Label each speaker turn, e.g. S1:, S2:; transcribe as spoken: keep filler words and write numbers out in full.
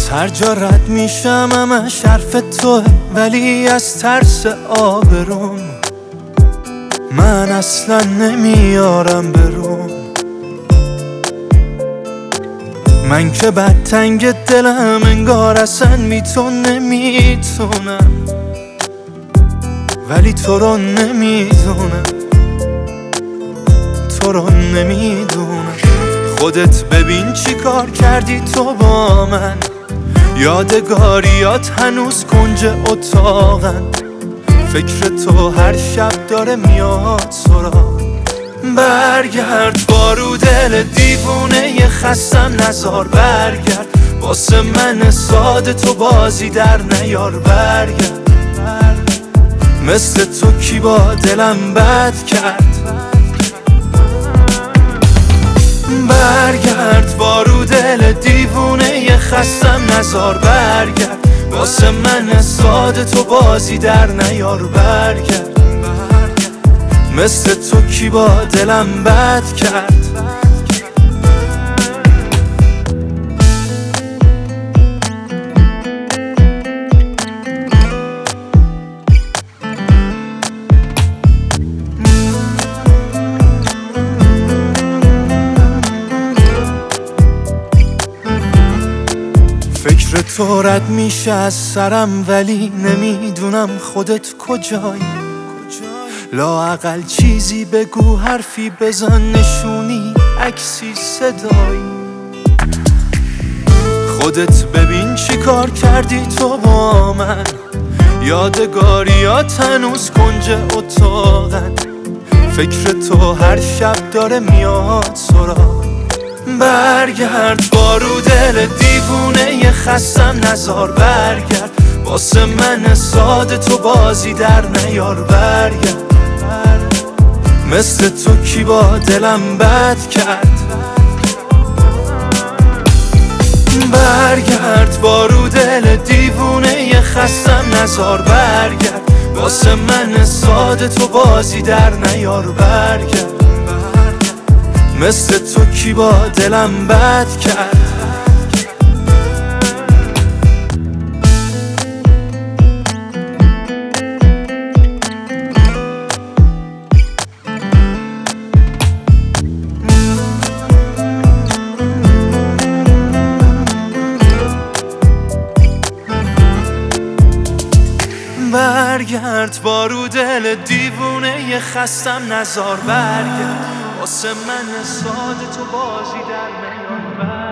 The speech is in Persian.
S1: از هر جا رد میشم همش حرف توه، ولی از ترس آبروم من اصلا نمیارم برون. من که بد تنگ دلم انگار اصلا میتون نمیتونم، ولی تو رو نمیدونم، تو رو نمیدونم. خودت ببین چی کار کردی تو با من، یادگاریات هنوز کنج اتاقن. فکر تو هر شب داره میاد سراغ. برگرد بارو دل دیوونه خستم نزار، برگرد واسه من ساده تو بازی در نیار. برگرد مثل تو کی با دلم بد کرد. برگرد بارو دل دیوونه خستم نزار، برگرد واسه من ساده تو بازی در نیار. برگرد مثل تو کی با دلم بد کرد. فکر تو رد میشه از سرم، ولی نمیدونم خودت کجایی. لااقل چیزی بگو، حرفی بزن، نشونی، عکسی، صدایی. خودت ببین چی کار کردی تو با من، یادگاریات هنوز کنج اتاقن. فکر تو هر شب داره میاد سراغ. برگرد بارو دل دیوونه خستم نزار، برگرد واسه من ساده تو بازی در نیار. برگرد مثل تو کی با دلم بد کرد. برگرد بارو دل دیوونه خستم نزار، برگرد واسه من ساده تو بازی در نیار. برگرد مثل تو کی با دلم بد کرد. برگرد بارو دل دیوونه خستم نزار، برگرد واسه من ساده تو بازی در نیار.